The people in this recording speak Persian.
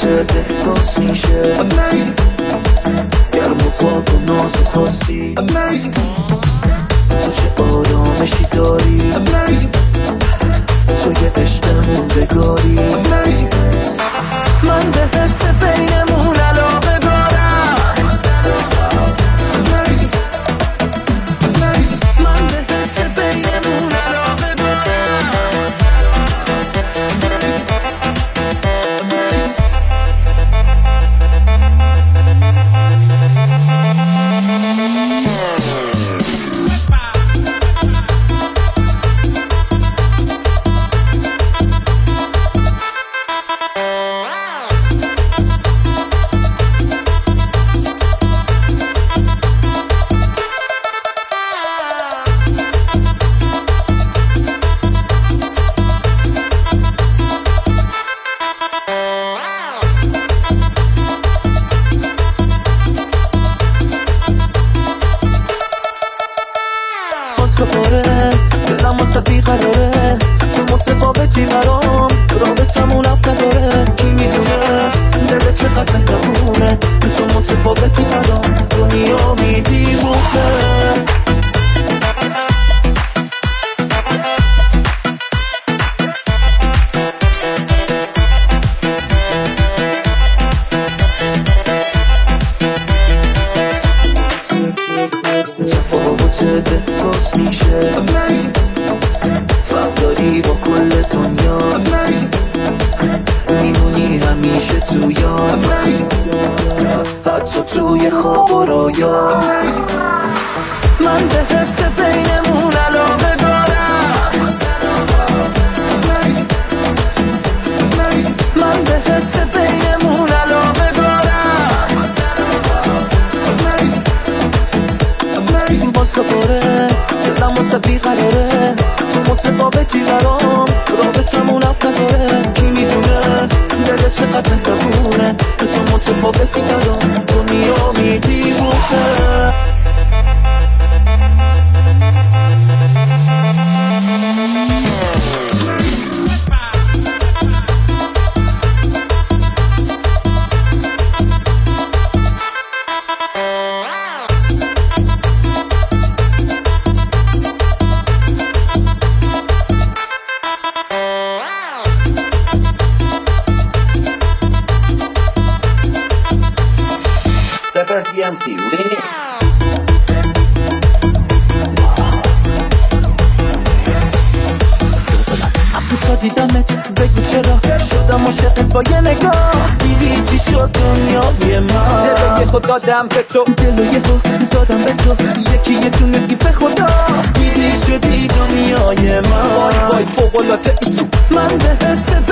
تفاوتت احساس میشه گرم و پاک و ناز و خاصی تو چه آرامشی داری تو یه عشق موندگاری من به حس بینمون علاقه دارم من به حس بینمون علاقه دارم دلم واسه بیقراره تو متفاوتی برام رابطمون اف نداره کی میدونه دل چقدر مهربونه تو متفاوتی برام دنیا میدیمونه تفاوتت احساس میشه فرق داری با کل دنیا میمونی همیشه تو یاد حتی توی خواب و رویا من به حس بینمون علاقه دارم من به حس بینمون علاقه دارم باز دوباره دلم واسه بیقراره تو متفاوتی برام رابطمون اف نداره کی میدونه دل چقدر مهربونه تو متفاوتی برام دنیا میدیمونه DMC Remix. تا دیدمت بگو چرا شدم عاشقت با یه نگاه دیدی چی شد دنیای من دلو یه خود دادم به تو دلو یه خود دادم به تو یکی یه دونه بی به خدا دیدی شدی دنیای من وای وای فوق‌العاده ای تو من به حس